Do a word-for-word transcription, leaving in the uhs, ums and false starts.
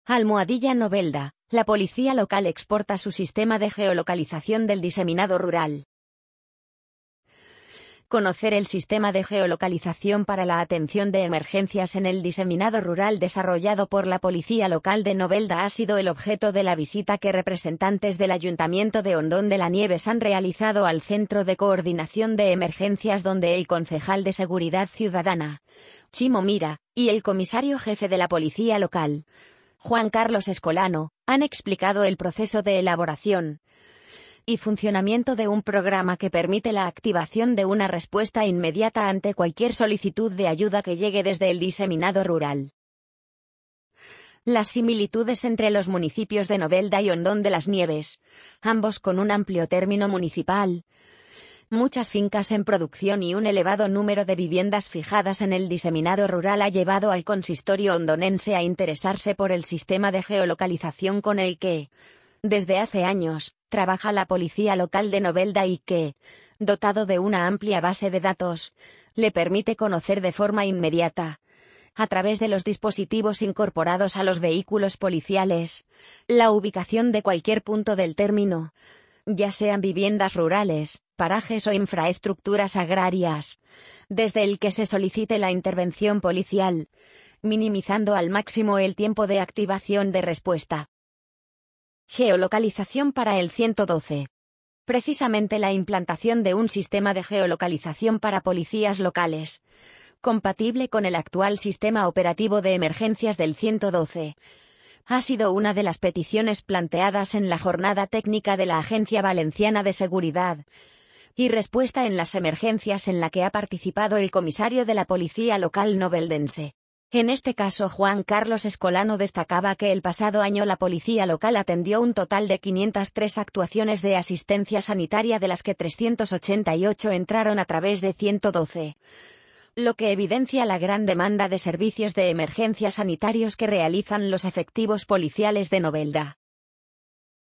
Almohadilla Novelda, la policía local exporta su sistema de geolocalización del diseminado rural. Conocer el sistema de geolocalización para la atención de emergencias en el diseminado rural desarrollado por la Policía Local de Novelda ha sido el objeto de la visita que representantes del Ayuntamiento de Hondón de la Nieves han realizado al Centro de Coordinación de Emergencias, donde el concejal de Seguridad Ciudadana, Chimo Mira, y el comisario jefe de la Policía Local, Juan Carlos Escolano, han explicado el proceso de elaboración y funcionamiento de un programa que permite la activación de una respuesta inmediata ante cualquier solicitud de ayuda que llegue desde el diseminado rural. Las similitudes entre los municipios de Novelda y Hondón de las Nieves, ambos con un amplio término municipal, muchas fincas en producción y un elevado número de viviendas fijadas en el diseminado rural, ha llevado al consistorio hondonense a interesarse por el sistema de geolocalización con el que, desde hace años, trabaja la Policía Local de Novelda y que, dotado de una amplia base de datos, le permite conocer de forma inmediata, a través de los dispositivos incorporados a los vehículos policiales, la ubicación de cualquier punto del término, ya sean viviendas rurales, parajes o infraestructuras agrarias, desde el que se solicite la intervención policial, minimizando al máximo el tiempo de activación de respuesta. Geolocalización para el ciento doce. Precisamente la implantación de un sistema de geolocalización para policías locales, compatible con el actual sistema operativo de emergencias del ciento doce, ha sido una de las peticiones planteadas en la jornada técnica de la Agencia Valenciana de Seguridad y Respuesta en las Emergencias, en la que ha participado el comisario de la Policía Local noveldense. En este caso, Juan Carlos Escolano destacaba que el pasado año la Policía Local atendió un total de quinientas tres actuaciones de asistencia sanitaria, de las que trescientas ochenta y ocho entraron a través de ciento doce, lo que evidencia la gran demanda de servicios de emergencia sanitarios que realizan los efectivos policiales de Novelda.